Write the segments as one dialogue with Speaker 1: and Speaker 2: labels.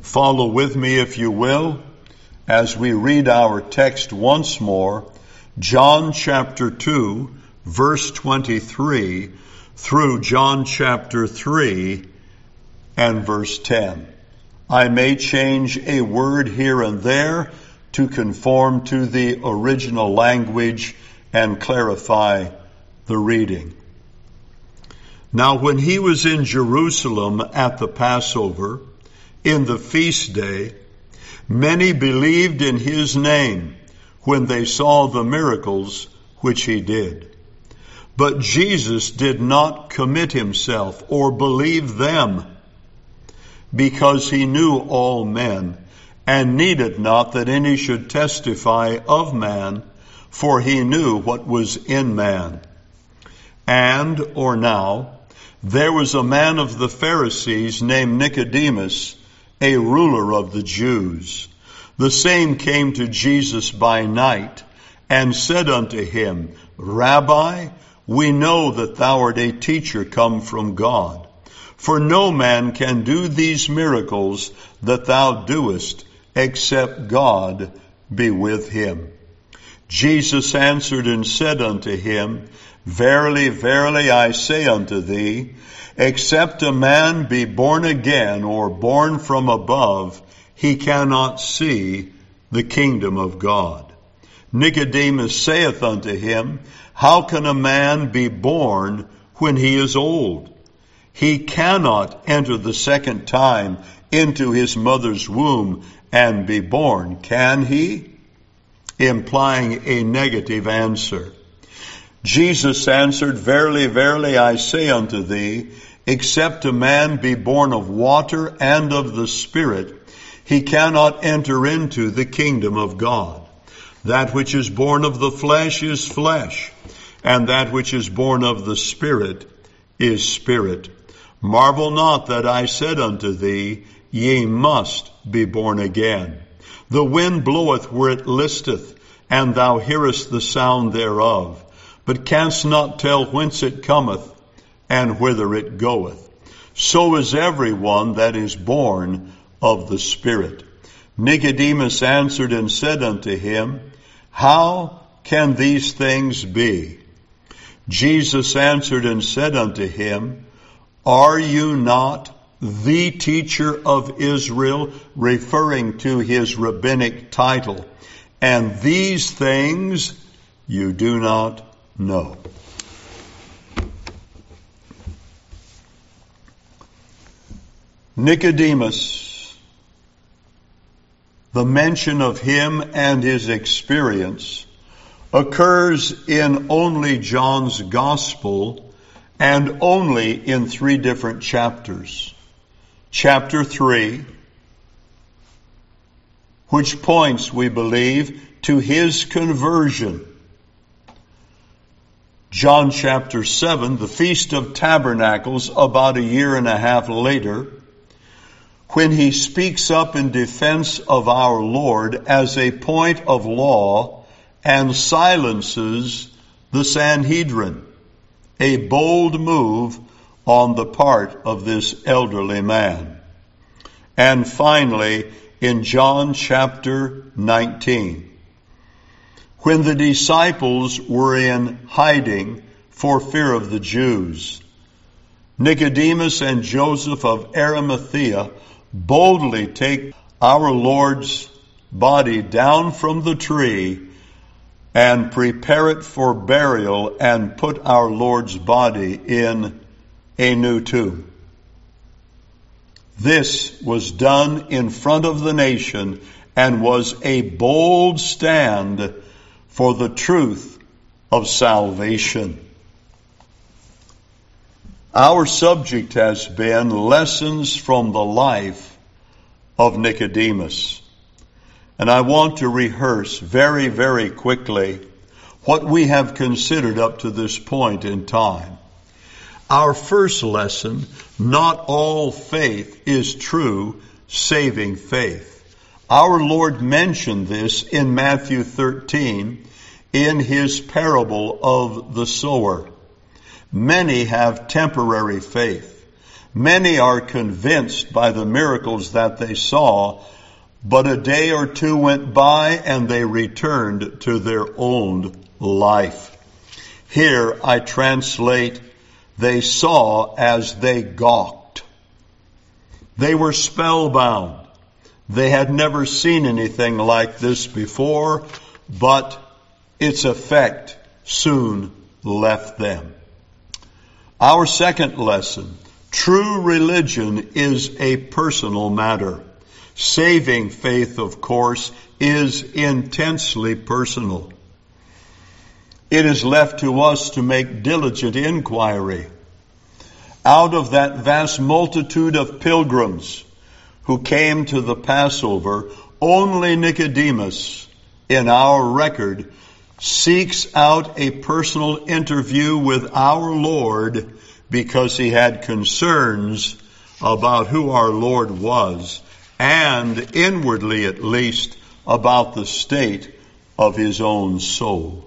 Speaker 1: Follow with me, if you will, as we read our text once more, John chapter 2, verse 23, through John chapter 3 and verse 10. I may change a word here and there to conform to the original language and clarify the reading. Now, when he was in Jerusalem at the Passover, in the feast day, many believed in his name when they saw the miracles which he did. But Jesus did not commit himself or believe them, because he knew all men, and needed not that any should testify of man, for he knew what was in man. And, or now, there was a man of the Pharisees named Nicodemus, a ruler of the Jews. The same came to Jesus by night, and said unto him, Rabbi, we know that thou art a teacher come from God. For no man can do these miracles that thou doest, except God be with him. Jesus answered and said unto him, Verily, verily, I say unto thee, except a man be born again, or born from above, he cannot see the kingdom of God. Nicodemus saith unto him, How can a man be born when he is old? He cannot enter the second time into his mother's womb and be born, can he? Implying a negative answer. Jesus answered, Verily, verily, I say unto thee, except a man be born of water and of the Spirit, he cannot enter into the kingdom of God. That which is born of the flesh is flesh, and that which is born of the Spirit is spirit. Marvel not that I said unto thee, Ye must be born again. The wind bloweth where it listeth, and thou hearest the sound thereof, but canst not tell whence it cometh, and whither it goeth. So is every one that is born of the Spirit. Nicodemus answered and said unto him, How can these things be? Jesus answered and said unto him, Are you not the teacher of Israel, referring to his rabbinic title, and these things you do not know? Nicodemus, the mention of him and his experience occurs in only John's Gospel and only in 3 different chapters. Chapter 3, which points, we believe, to his conversion. John chapter 7, the Feast of Tabernacles, about a year and a half later, when he speaks up in defense of our Lord as a point of law and silences the Sanhedrin, a bold move on the part of this elderly man. And finally, in John chapter 19, when the disciples were in hiding for fear of the Jews, Nicodemus and Joseph of Arimathea boldly take our Lord's body down from the tree and prepare it for burial and put our Lord's body in a new tomb. This was done in front of the nation and was a bold stand for the truth of salvation. Our subject has been lessons from the life of Nicodemus. And I want to rehearse very, very quickly what we have considered up to this point in time. Our first lesson, not all faith is true saving faith. Our Lord mentioned this in Matthew 13 in his parable of the sower. Many have temporary faith. Many are convinced by the miracles that they saw, but a day or two went by and they returned to their old life. Here I translate, they saw as they gawked. They were spellbound. They had never seen anything like this before, but its effect soon left them. Our second lesson, true religion is a personal matter. Saving faith, of course, is intensely personal. It is left to us to make diligent inquiry. Out of that vast multitude of pilgrims who came to the Passover, only Nicodemus in our record seeks out a personal interview with our Lord because he had concerns about who our Lord was and inwardly at least about the state of his own soul.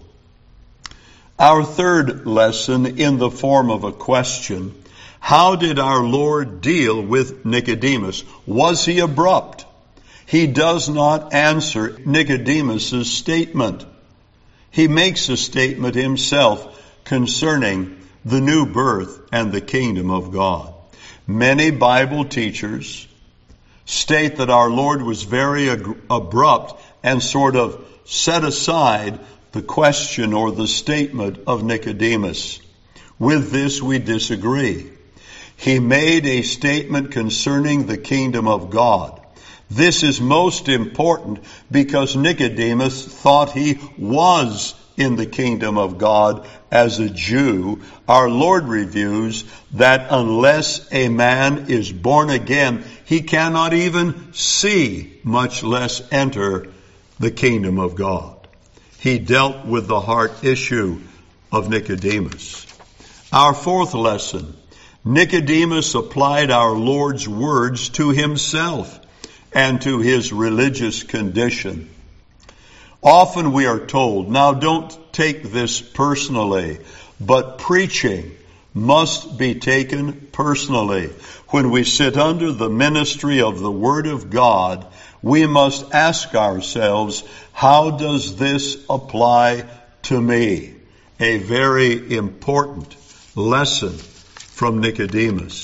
Speaker 1: Our third lesson in the form of a question, how did our Lord deal with Nicodemus? Was he abrupt? He does not answer Nicodemus's statement. He makes a statement himself concerning the new birth and the kingdom of God. Many Bible teachers state that our Lord was very abrupt and sort of set aside the question or the statement of Nicodemus. With this we disagree. He made a statement concerning the kingdom of God. This is most important because Nicodemus thought he was in the kingdom of God as a Jew. Our Lord reviews that unless a man is born again, he cannot even see, much less enter the kingdom of God. He dealt with the heart issue of Nicodemus. Our fourth lesson, Nicodemus applied our Lord's words to himself and to his religious condition. Often we are told, now don't take this personally, but preaching must be taken personally. When we sit under the ministry of the Word of God, we must ask ourselves, how does this apply to me? A very important lesson from Nicodemus.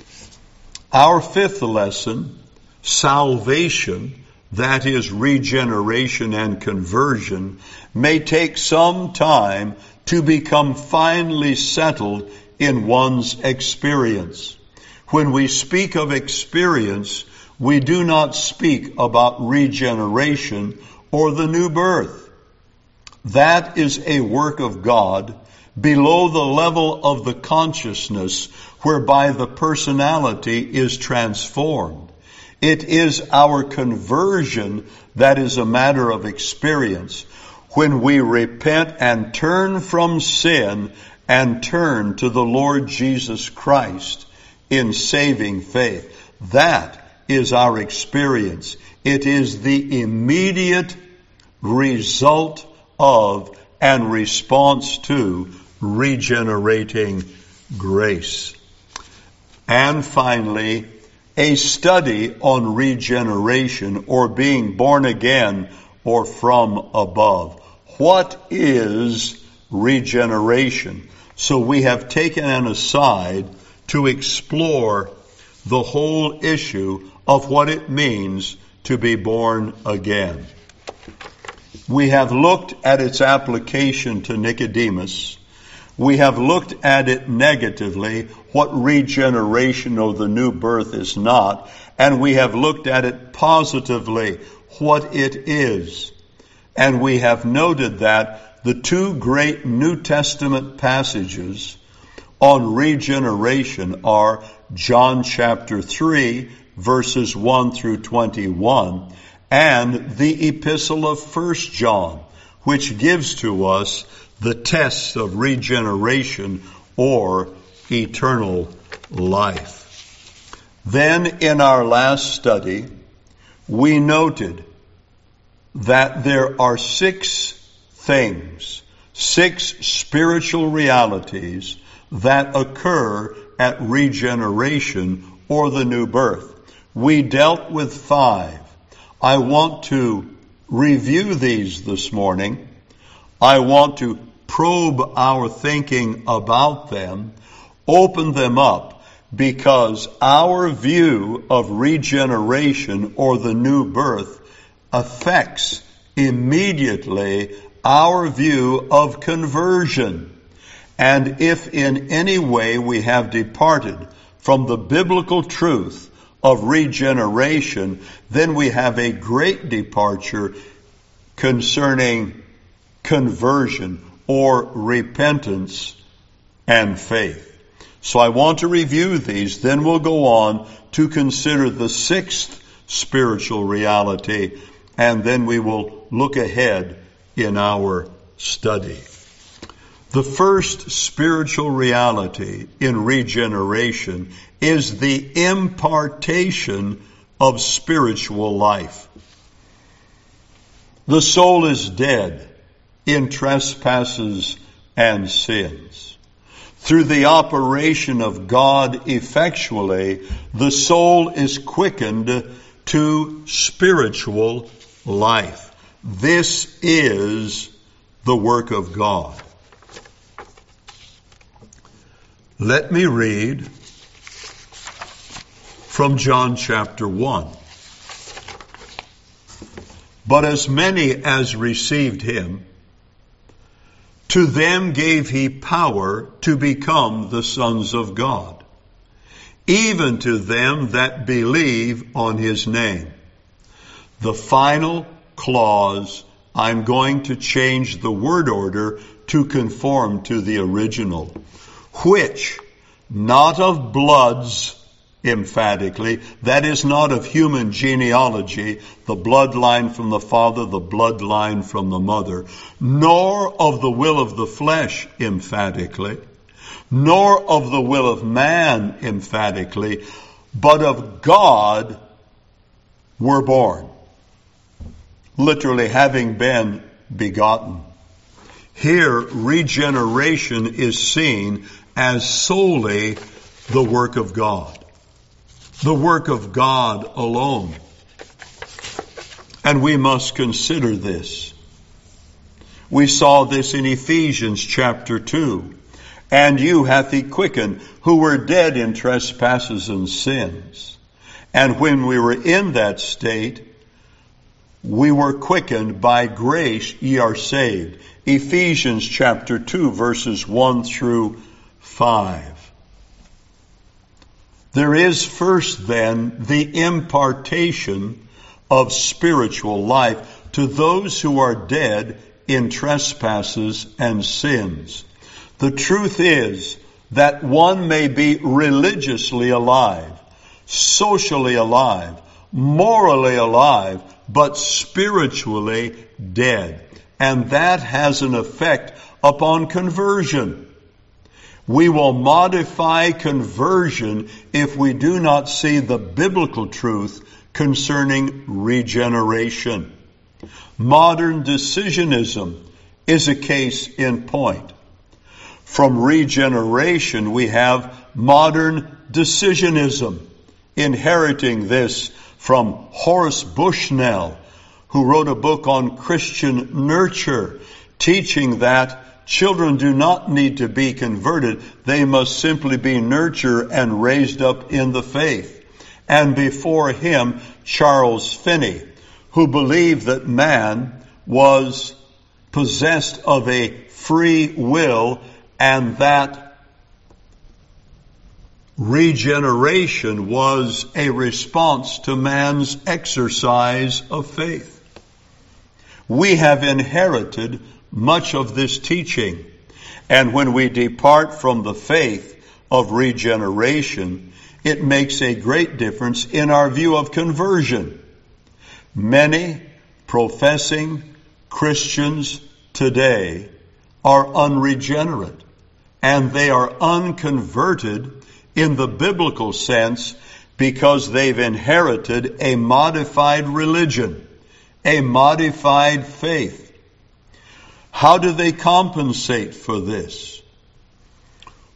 Speaker 1: Our fifth lesson, salvation, that is regeneration and conversion, may take some time to become finally settled in one's experience. When we speak of experience, we do not speak about regeneration or the new birth. That is a work of God below the level of the consciousness whereby the personality is transformed. It is our conversion that is a matter of experience. When we repent and turn from sin and turn to the Lord Jesus Christ in saving faith, that is our experience. It is the immediate result of and response to regenerating grace. And finally, a study on regeneration or being born again or from above. What is regeneration? So we have taken an aside to explore the whole issue of what it means to be born again. We have looked at its application to Nicodemus. We have looked at it negatively, what regeneration or the new birth is not, and we have looked at it positively, what it is. And we have noted that the two great New Testament passages on regeneration are John chapter 3, verses 1 through 21, and the epistle of 1 John, which gives to us the test of regeneration or eternal life. Then in our last study, we noted that there are 6 things, 6 spiritual realities that occur at regeneration or the new birth. We dealt with 5. I want to review these this morning. I want to probe our thinking about them, open them up, because our view of regeneration or the new birth affects immediately our view of conversion. And if in any way we have departed from the biblical truth of regeneration, then we have a great departure concerning conversion or repentance and faith. So I want to review these, then we'll go on to consider the 6th spiritual reality, and then we will look ahead in our study. The first spiritual reality in regeneration is the impartation of spiritual life. The soul is dead in trespasses and sins. Through the operation of God effectually, the soul is quickened to spiritual life. This is the work of God. Let me read from John chapter 1. But as many as received him, to them gave he power to become the sons of God, even to them that believe on his name. The final clause, I'm going to change the word order to conform to the original. Which, not of bloods, emphatically, that is not of human genealogy, the bloodline from the father, the bloodline from the mother, nor of the will of the flesh, emphatically, nor of the will of man, emphatically, but of God were born. Literally, having been begotten. Here, regeneration is seen as solely the work of God. The work of God alone. And we must consider this. We saw this in Ephesians chapter 2. And you hath he quickened, who were dead in trespasses and sins. And when we were in that state, we were quickened by grace, ye are saved. Ephesians chapter 2, verses 1 through 5. There is first then the impartation of spiritual life to those who are dead in trespasses and sins. The truth is that one may be religiously alive, socially alive, morally alive, but spiritually dead. And that has an effect upon conversion. We will modify conversion if we do not see the biblical truth concerning regeneration. Modern decisionism is a case in point. From regeneration, we have modern decisionism, inheriting this from Horace Bushnell, who wrote a book on Christian nurture, teaching that children do not need to be converted. They must simply be nurtured and raised up in the faith. And before him, Charles Finney, who believed that man was possessed of a free will and that regeneration was a response to man's exercise of faith. We have inherited much of this teaching, and when we depart from the faith of regeneration, it makes a great difference in our view of conversion. Many professing Christians today are unregenerate, and they are unconverted in the biblical sense because they've inherited a modified religion, a modified faith. How do they compensate for this?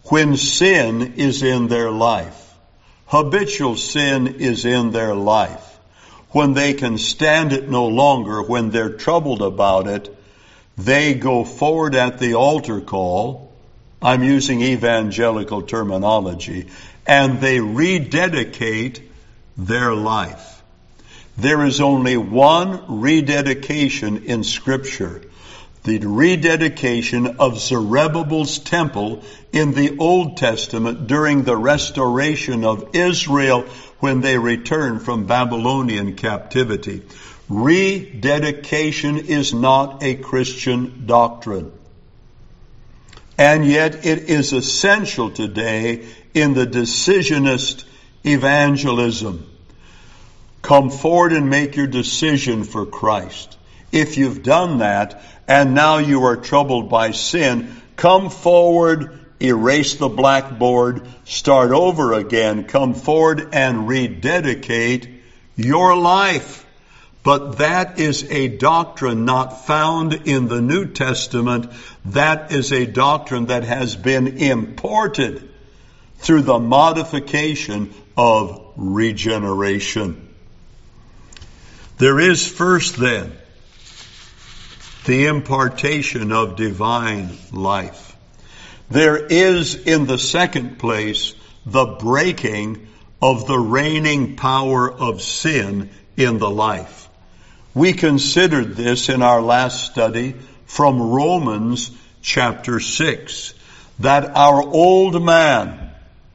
Speaker 1: when sin is in their life, habitual sin is in their life, when they can stand it no longer, when they're troubled about it, they go forward at the altar call, I'm using evangelical terminology, and they rededicate their life. There is only one rededication in Scripture, the rededication of Zerubbabel's temple in the Old Testament during the restoration of Israel when they returned from Babylonian captivity. Rededication is not a Christian doctrine. And yet it is essential today in the decisionist evangelism. Come forward and make your decision for Christ. If you've done that, and now you are troubled by sin, come forward, erase the blackboard, start over again, come forward and rededicate your life. But that is a doctrine not found in the New Testament. That is a doctrine that has been imported through the modification of regeneration. There is first then the impartation of divine life. There is in the second place the breaking of the reigning power of sin in the life. We considered this in our last study from Romans chapter 6, that our old man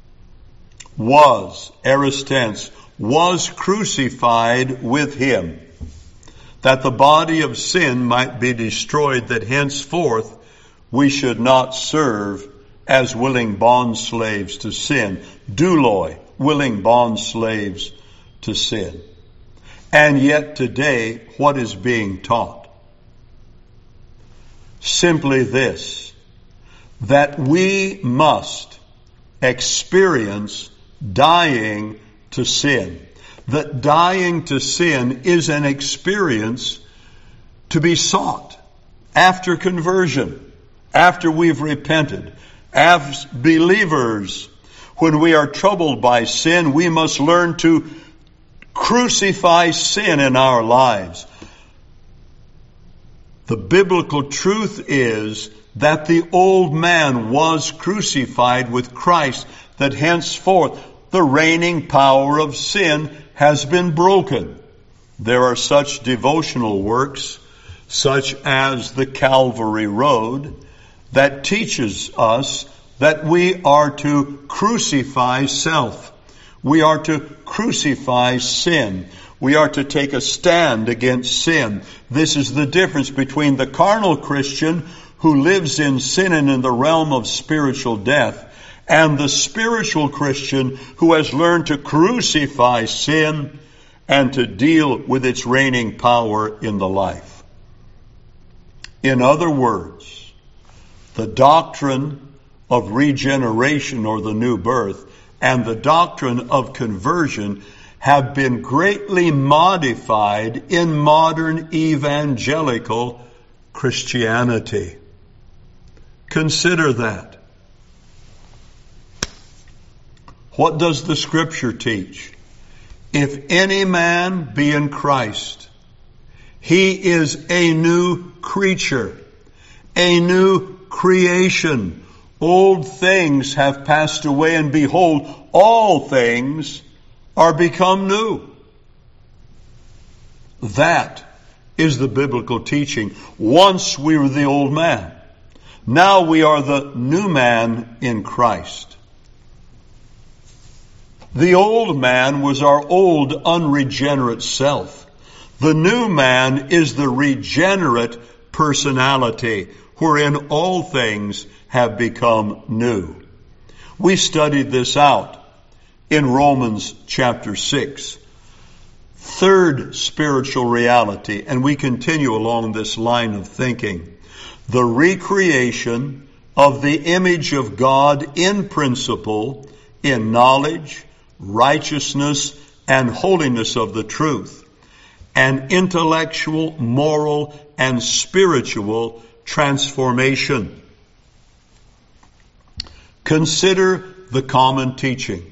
Speaker 1: was, aorist tense, was crucified with him, that the body of sin might be destroyed, that henceforth we should not serve as willing bondslaves to sin. Douloi, willing bondslaves to sin. And yet today, what is being taught? Simply this, that we must experience dying to sin. That dying to sin is an experience to be sought after conversion, after we've repented. As believers, when we are troubled by sin, we must learn to crucify sin in our lives. The biblical truth is that the old man was crucified with Christ, that henceforth the reigning power of sin has been broken. There are such devotional works, such as the Calvary Road, that teaches us that we are to crucify self. We are to crucify sin. We are to take a stand against sin. This is the difference between the carnal Christian who lives in sin and in the realm of spiritual death, and the spiritual Christian who has learned to crucify sin and to deal with its reigning power in the life. In other words, the doctrine of regeneration or the new birth and the doctrine of conversion have been greatly modified in modern evangelical Christianity. Consider that. What does the Scripture teach? If any man be in Christ, he is a new creature, a new creation. Old things have passed away, and behold, all things are become new. That is the biblical teaching. Once we were the old man. Now we are the new man in Christ. The old man was our old unregenerate self. The new man is the regenerate personality, wherein all things have become new. We studied this out in Romans chapter 6. Third spiritual reality, and we continue along this line of thinking. The recreation of the image of God in principle, in knowledge, righteousness, and holiness of the truth, and intellectual, moral, and spiritual transformation. Consider the common teaching.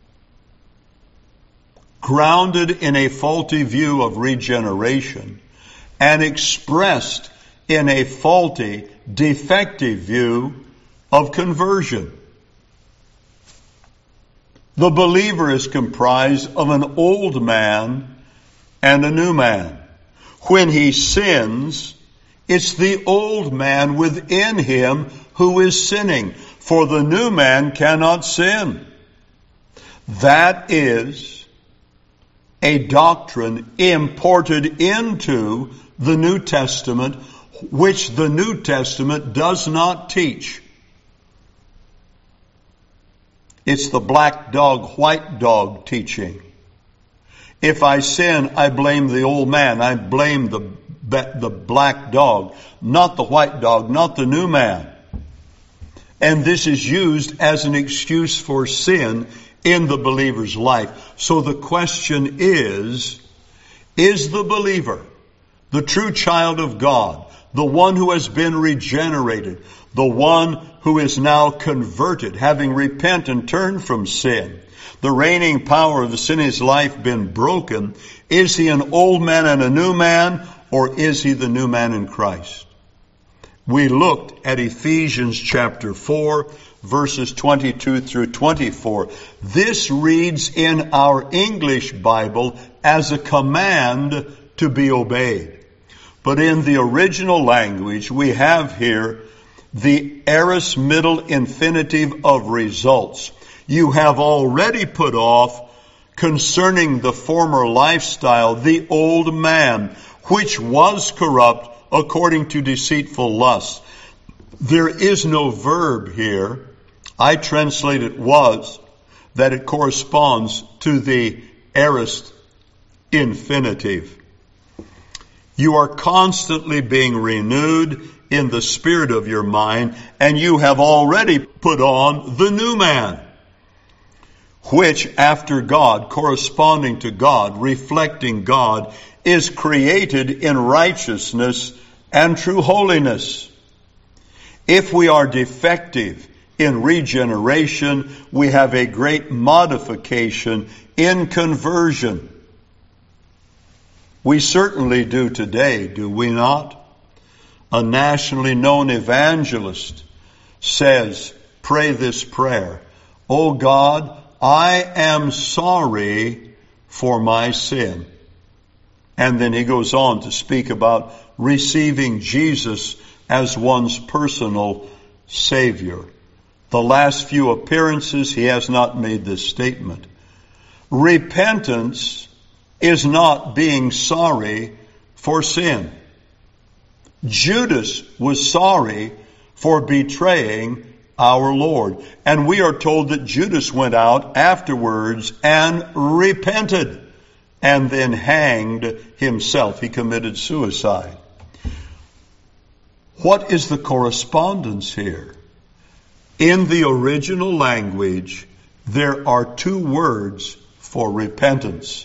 Speaker 1: Grounded in a faulty view of regeneration and expressed in a faulty, defective view of conversion. The believer is comprised of an old man and a new man. When he sins, it's the old man within him who is sinning, for the new man cannot sin. That is a doctrine imported into the New Testament, which the New Testament does not teach. It's the black dog, white dog teaching. If I sin, I blame the old man. I blame the black dog, not the white dog, not the new man. And this is used as an excuse for sin in the believer's life. So the question is the believer, the true child of God, the one who has been regenerated, the one who is now converted, having repented and turned from sin, the reigning power of the sin in his life been broken, is he an old man and a new man, or is he the new man in Christ? We looked at Ephesians chapter 4, verses 22 through 24. This reads in our English Bible as a command to be obeyed. But in the original language, we have here the aorist middle infinitive of results. You have already put off concerning the former lifestyle the old man, which was corrupt according to deceitful lust. There is no verb here. I translate it was, that it corresponds to the aorist infinitive. You are constantly being renewed in the spirit of your mind, and you have already put on the new man, which after God, corresponding to God, reflecting God, is created in righteousness and true holiness. If we are defective in regeneration, we have a great modification in conversion. We certainly do today, do we not? A nationally known evangelist says, pray this prayer, "Oh God, I am sorry for my sin." And then he goes on to speak about receiving Jesus as one's personal Savior. The last few appearances, he has not made this statement. Repentance is not being sorry for sin. Judas was sorry for betraying our Lord. And we are told that Judas went out afterwards and repented and then hanged himself. He committed suicide. What is the correspondence here? In the original language, there are two words for repentance.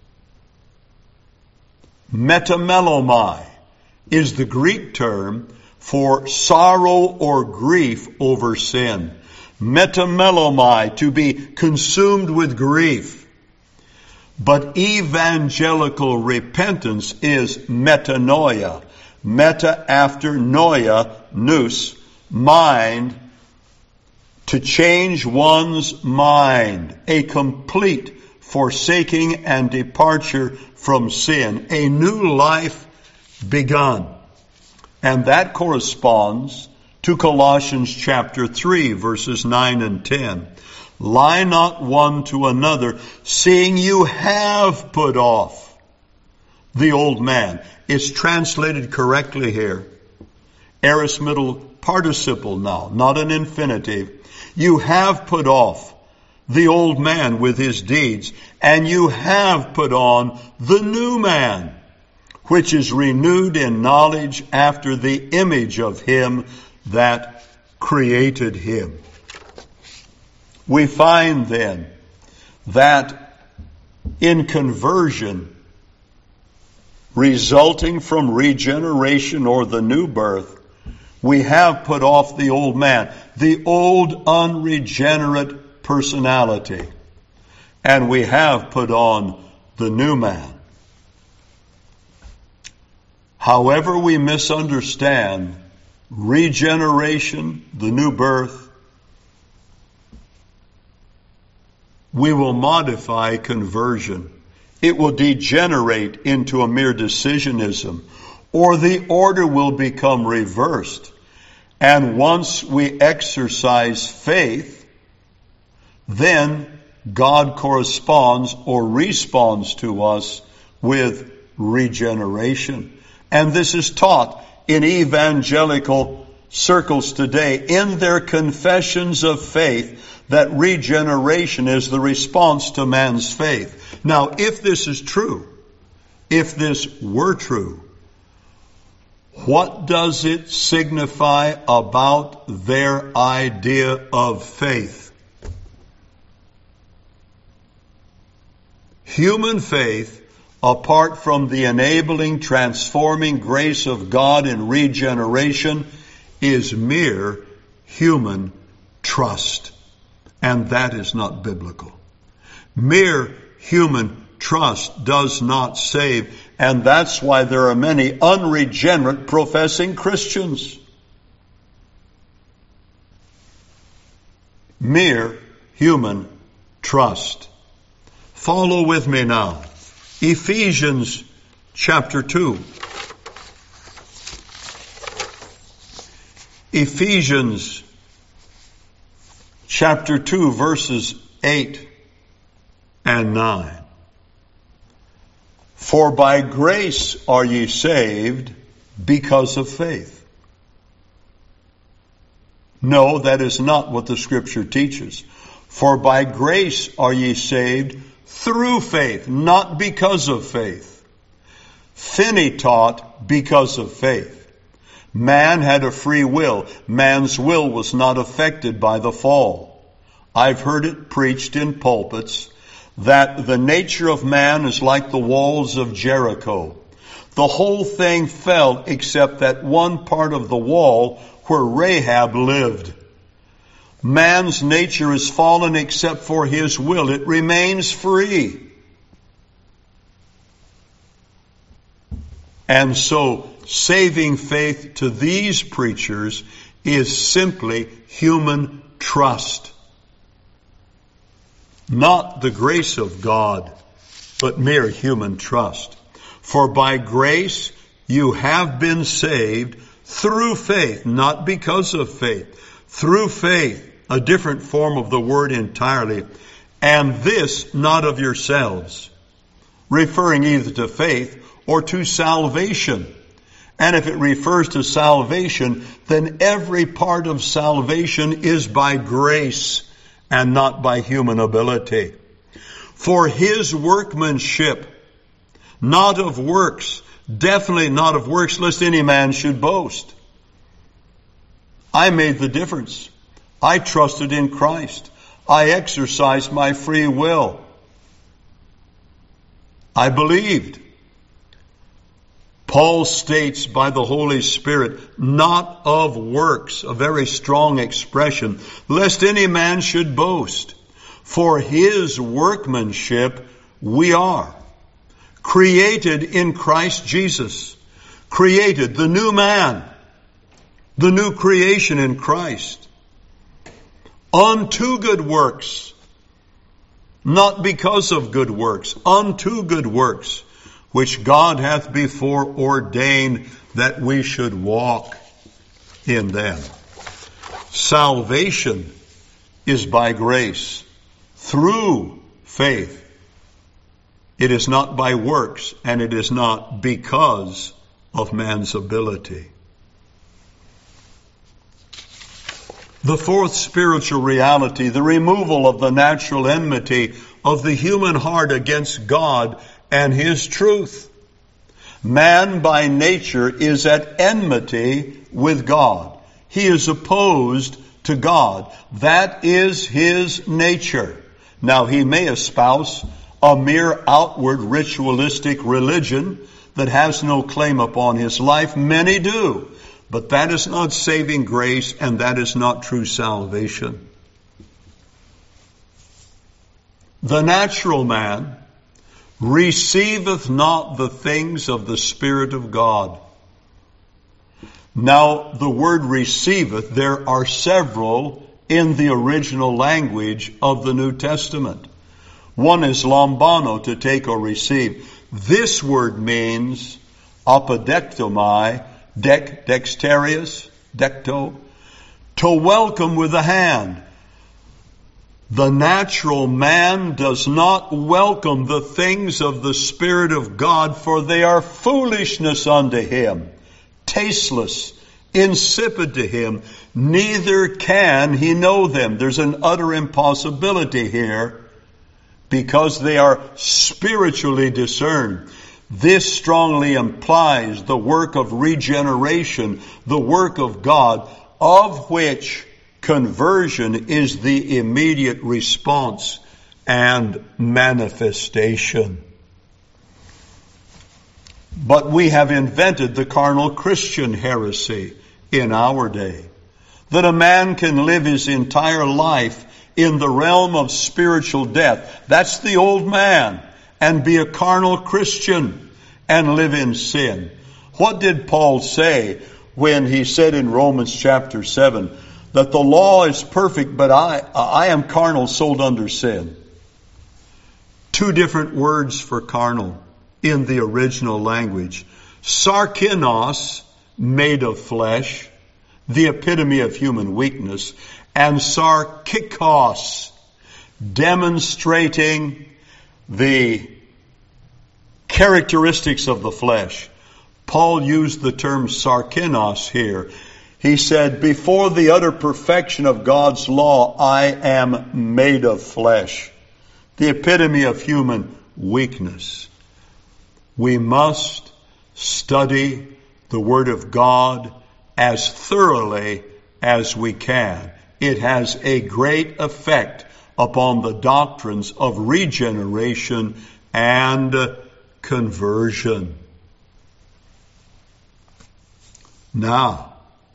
Speaker 1: Metamelomai is the Greek term for sorrow or grief over sin. Metamelomai, to be consumed with grief. But evangelical repentance is metanoia. Meta after noia, nous, mind, to change one's mind. A complete forsaking and departure from sin. A new life begun. And that corresponds to Colossians chapter 3, verses 9 and 10. Lie not one to another, seeing you have put off the old man. It's translated correctly here. Aorist middle participle now, not an infinitive. You have put off the old man with his deeds, and you have put on the new man, which is renewed in knowledge after the image of him that created him. We find then that in conversion, resulting from regeneration or the new birth, We have put off the old man, the old unregenerate personality, and we have put on the new man. However we misunderstand regeneration, the new birth, we will modify conversion. It will degenerate into a mere decisionism, or the order will become reversed. And once we exercise faith, then God corresponds or responds to us with regeneration. And this is taught in evangelical circles today in their confessions of faith, that regeneration is the response to man's faith. Now, if this is true, if this were true, what does it signify about their idea of faith? Human faith, apart from the enabling, transforming grace of God in regeneration, is mere human trust. And that is not biblical. Mere human trust does not save, and that's why there are many unregenerate professing Christians. Mere human trust. Follow with me now. Ephesians chapter 2. Ephesians chapter 2, verses 8 and 9. For by grace are ye saved because of faith. No, that is not what the Scripture teaches. For by grace are ye saved through faith, not because of faith. Finney taught because of faith. Man had a free will. Man's will was not affected by the fall. I've heard it preached in pulpits that the nature of man is like the walls of Jericho. The whole thing fell except that one part of the wall where Rahab lived. Man's nature is fallen except for his will. It remains free. And so, saving faith to these preachers is simply human trust. Not the grace of God, but mere human trust. For by grace you have been saved through faith, not because of faith. Through faith, a different form of the word entirely. And this not of yourselves, referring either to faith or to salvation. And if it refers to salvation, then every part of salvation is by grace and not by human ability. For his workmanship, not of works, definitely not of works, lest any man should boast. I made the difference. I trusted in Christ. I exercised my free will. I believed. Paul states by the Holy Spirit, not of works, a very strong expression, lest any man should boast. For his workmanship we are, created in Christ Jesus, created, the new man, the new creation in Christ, unto good works, not because of good works, unto good works, which God hath before ordained that we should walk in them. Salvation is by grace, through faith. It is not by works, and it is not because of man's ability. The fourth spiritual reality, the removal of the natural enmity of the human heart against God and His truth. Man by nature is at enmity with God. He is opposed to God. That is his nature. Now he may espouse a mere outward ritualistic religion that has no claim upon his life. Many do. But that is not saving grace, and that is not true salvation. The natural man receiveth not the things of the Spirit of God. Now, the word receiveth, there are several in the original language of the New Testament. One is lambano, to take or receive. This word means apodectomai, dexterius, decto, to welcome with the hand. The natural man does not welcome the things of the Spirit of God, for they are foolishness unto him, tasteless, insipid to him, neither can he know them. There's an utter impossibility here, because they are spiritually discerned. This strongly implies the work of regeneration, the work of God, of which conversion is the immediate response and manifestation. But we have invented the carnal Christian heresy in our day, that a man can live his entire life in the realm of spiritual death. That's the old man, and be a carnal Christian and live in sin. What did Paul say when he said in Romans chapter 7 that the law is perfect, but I am carnal, sold under sin? Two different words for carnal in the original language. Sarkinos, made of flesh, the epitome of human weakness, and sarkikos, demonstrating the characteristics of the flesh. Paul used the term sarkinos here. He said, before the utter perfection of God's law, I am made of flesh, the epitome of human weakness. We must study the Word of God as thoroughly as we can. It has a great effect upon the doctrines of regeneration and conversion. Now,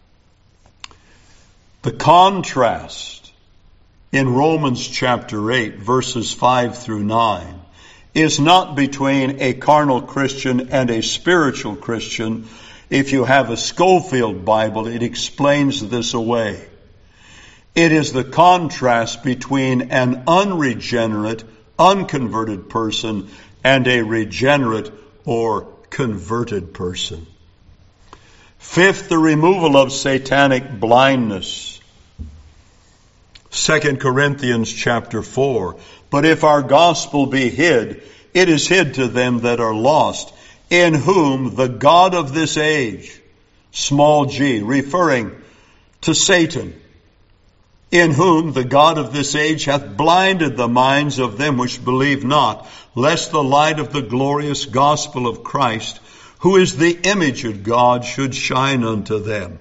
Speaker 1: the contrast in Romans chapter 8, verses 5 through 9, is not between a carnal Christian and a spiritual Christian. If you have a Schofield Bible, it explains this away. It is the contrast between an unregenerate, unconverted person and a regenerate or converted person. Fifth, the removal of satanic blindness. 2 Corinthians chapter 4. But if our gospel be hid, it is hid to them that are lost, in whom the God of this age, small g, referring to Satan, in whom the God of this age hath blinded the minds of them which believe not, lest the light of the glorious gospel of Christ, who is the image of God, should shine unto them.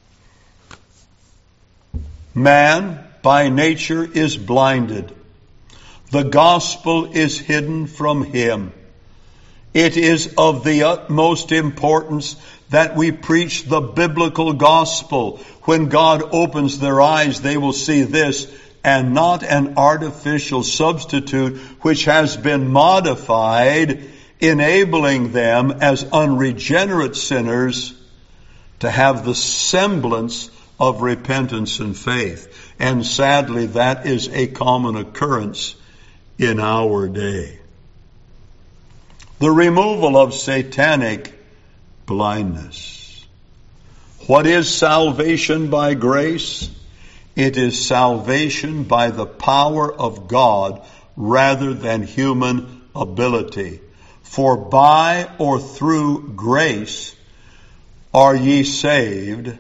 Speaker 1: Man, by nature, is blinded. The gospel is hidden from him. It is of the utmost importance that we preach the biblical gospel. When God opens their eyes, they will see this, and not an artificial substitute which has been modified, enabling them as unregenerate sinners to have the semblance of repentance and faith. And sadly, that is a common occurrence in our day. The removal of satanic blindness. What is salvation by grace? It is salvation by the power of God rather than human ability. For by or through grace are ye saved,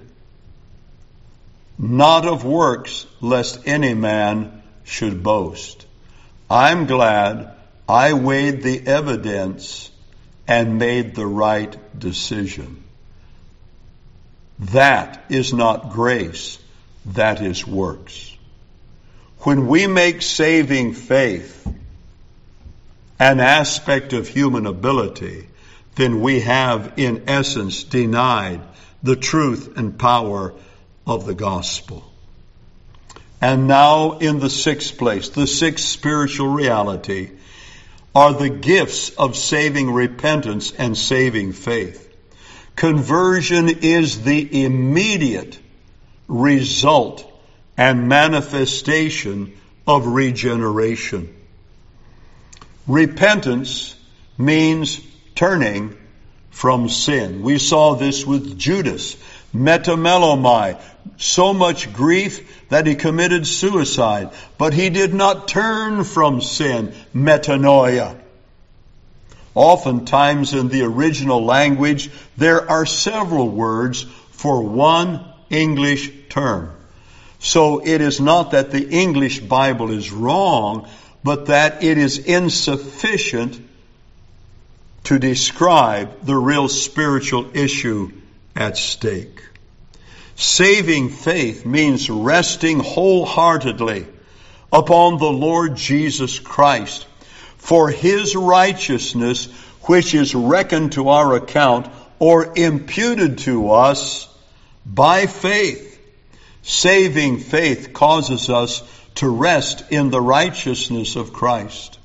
Speaker 1: not of works, lest any man should boast. I'm glad I weighed the evidence and made the right decision. That is not grace, that is works. When we make saving faith an aspect of human ability, then we have in essence denied the truth and power of the gospel. And now in the sixth place, the sixth spiritual reality, are the gifts of saving repentance and saving faith. Conversion is the immediate result and manifestation of regeneration. Repentance means turning from sin. We saw this with Judas. Metamelomai, so much grief that he committed suicide, but he did not turn from sin. Metanoia. Oftentimes in the original language, there are several words for one English term. So it is not that the English Bible is wrong, but that it is insufficient to describe the real spiritual issue at stake. Saving faith means resting wholeheartedly upon the Lord Jesus Christ for His righteousness, which is reckoned to our account or imputed to us by faith. Saving faith causes us to rest in the righteousness of Christ.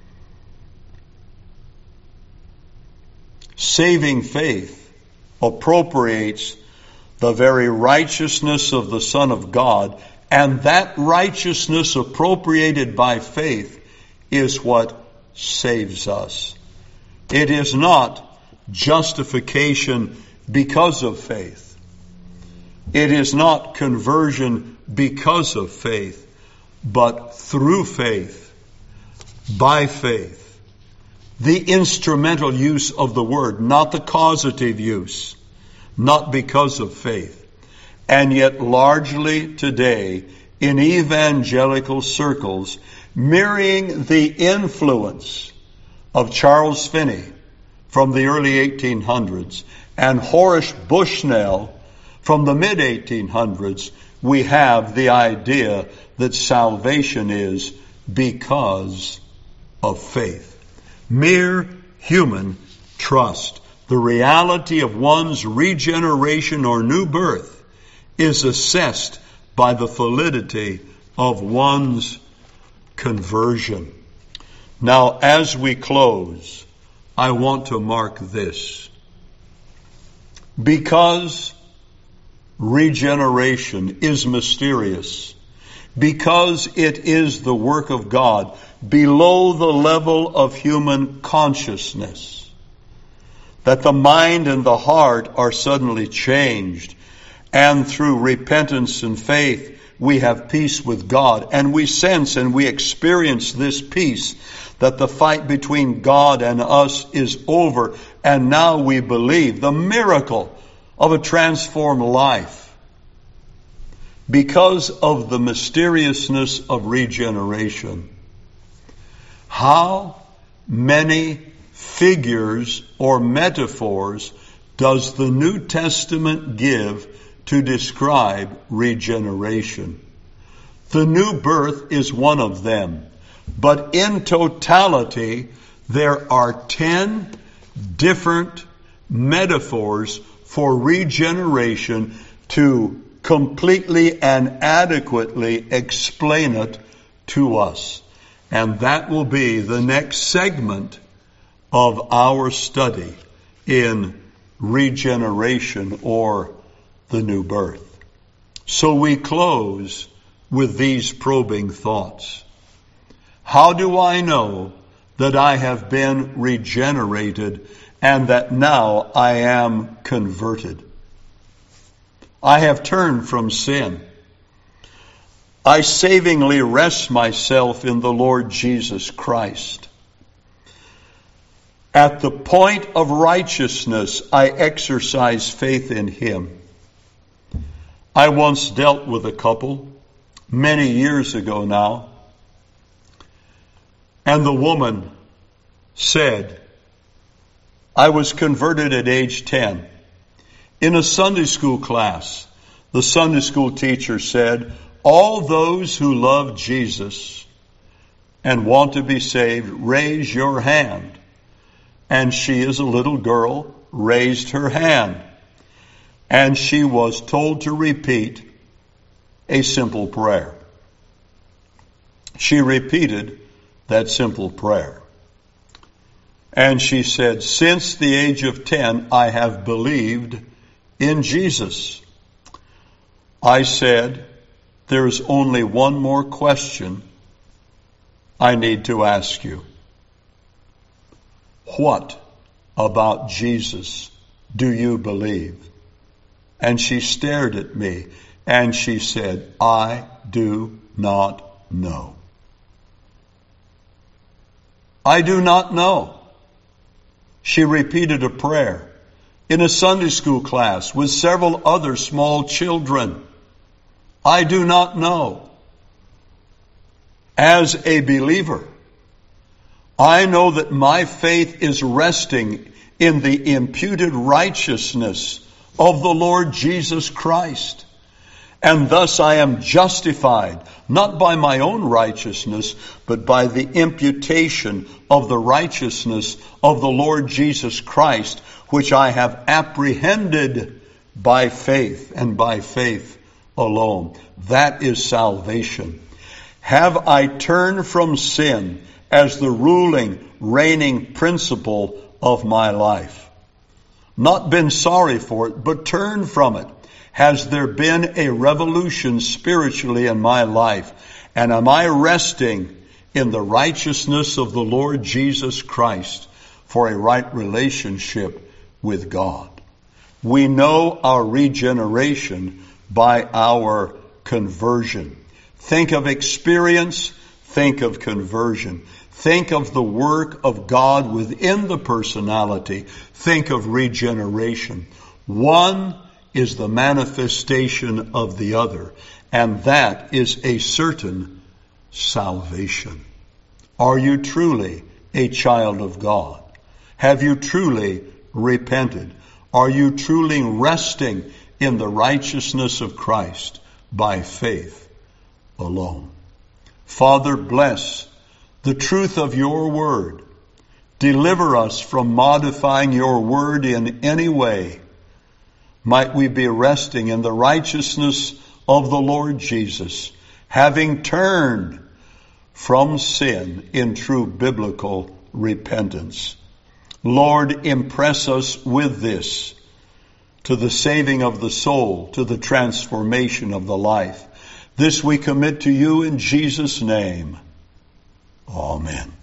Speaker 1: Saving faith appropriates the very righteousness of the Son of God, and that righteousness appropriated by faith is what saves us. It is not justification because of faith. It is not conversion because of faith, but through faith, by faith. The instrumental use of the word, not the causative use, not because of faith. And yet largely today in evangelical circles, mirroring the influence of Charles Finney from the early 1800s and Horace Bushnell from the mid-1800s, we have the idea that salvation is because of faith. Mere human trust. The reality of one's regeneration or new birth is assessed by the validity of one's conversion. Now, as we close, I want to mark this. Because regeneration is mysterious, because it is the work of God below the level of human consciousness, that the mind and the heart are suddenly changed, and through repentance and faith we have peace with God, and we sense and we experience this peace, that the fight between God and us is over, and now we believe the miracle of a transformed life because of the mysteriousness of regeneration. How many figures or metaphors does the New Testament give to describe regeneration? The new birth is one of them, but in totality there are 10 different metaphors for regeneration to completely and adequately explain it to us. And that will be the next segment of our study in regeneration or the new birth. So we close with these probing thoughts. How do I know that I have been regenerated and that now I am converted? I have turned from sin. I savingly rest myself in the Lord Jesus Christ. At the point of righteousness, I exercise faith in Him. I once dealt with a couple, many years ago now, and the woman said, I was converted at age 10. In a Sunday school class, the Sunday school teacher said, all those who love Jesus and want to be saved, raise your hand. And she, as a little girl, raised her hand. and she was told to repeat a simple prayer. She repeated that simple prayer. And she said, since the age of 10, I have believed in Jesus. I said, there's only one more question I need to ask you. What about Jesus do you believe? And she stared at me and she said, I do not know. I do not know. She repeated a prayer in a Sunday school class with several other small children. I do not know. As a believer, I know that my faith is resting in the imputed righteousness of the Lord Jesus Christ. And thus I am justified, not by my own righteousness, but by the imputation of the righteousness of the Lord Jesus Christ, which I have apprehended by faith and by faith alone. That is salvation. Have I turned from sin as the ruling, reigning principle of my life? Not been sorry for it, but turned from it. Has there been a revolution spiritually in my life? And am I resting in the righteousness of the Lord Jesus Christ for a right relationship with God? We know our regeneration by our conversion. Think of experience, think of conversion. Think of the work of God within the personality. Think of regeneration. One is the manifestation of the other, and that is a certain salvation. Are you truly a child of God? Have you truly repented? Are you truly resting in the righteousness of Christ by faith alone? Father, bless the truth of your word. Deliver us from modifying your word in any way. Might we be resting in the righteousness of the Lord Jesus, having turned from sin in true biblical repentance. Lord, impress us with this to the saving of the soul, to the transformation of the life. This we commit to you in Jesus' name. Amen.